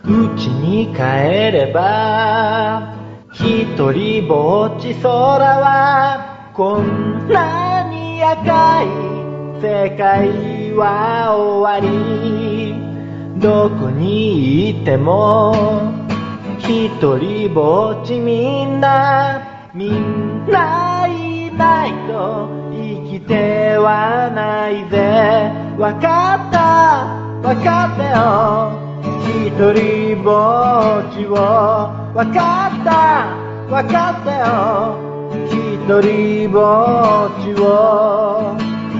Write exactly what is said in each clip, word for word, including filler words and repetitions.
家に帰れば一人ぼっち空はこんなに赤い世界は終わりどこにいても一人ぼっちみんなみんないないと生きてはないぜわかったわかったよ一人ぼっちをわかったわかったよ一人ぼっちを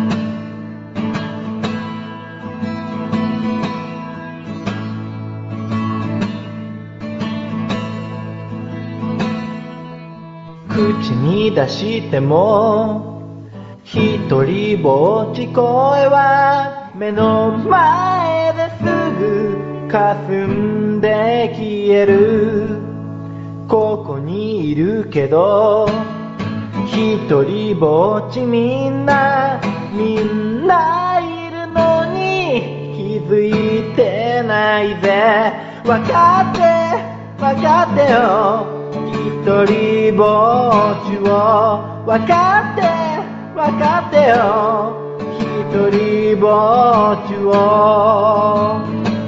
口に出しても一人ぼっち声は目の前ですぐ霞んで消えるここにいるけど一人ぼっちみんなみんないるのに気づいてないぜわかってわかってよ一人ぼっちをわかってわかってよ一人ぼっちを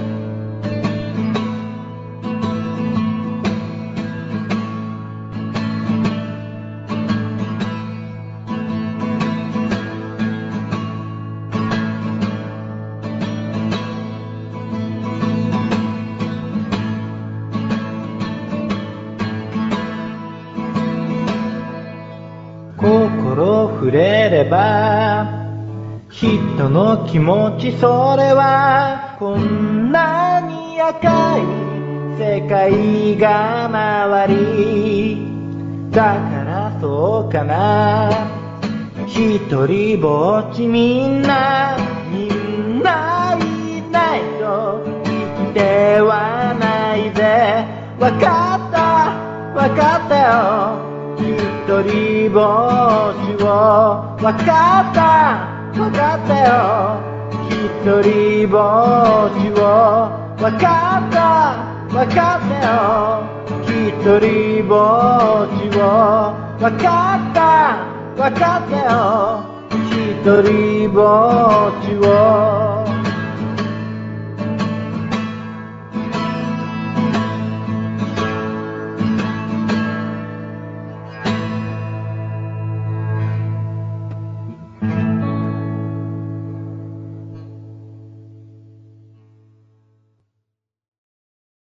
心触れれば人の気持ちそれはこんなに赤い世界が回りだからそうかな一人ぼっちみんなみんないないと生きてはないぜわかったわかったよ一人ぼっちをわかったわかったよ一人ぼっちをわかったわかったよ一人ぼっちをわかったわかったよ一人ぼっちを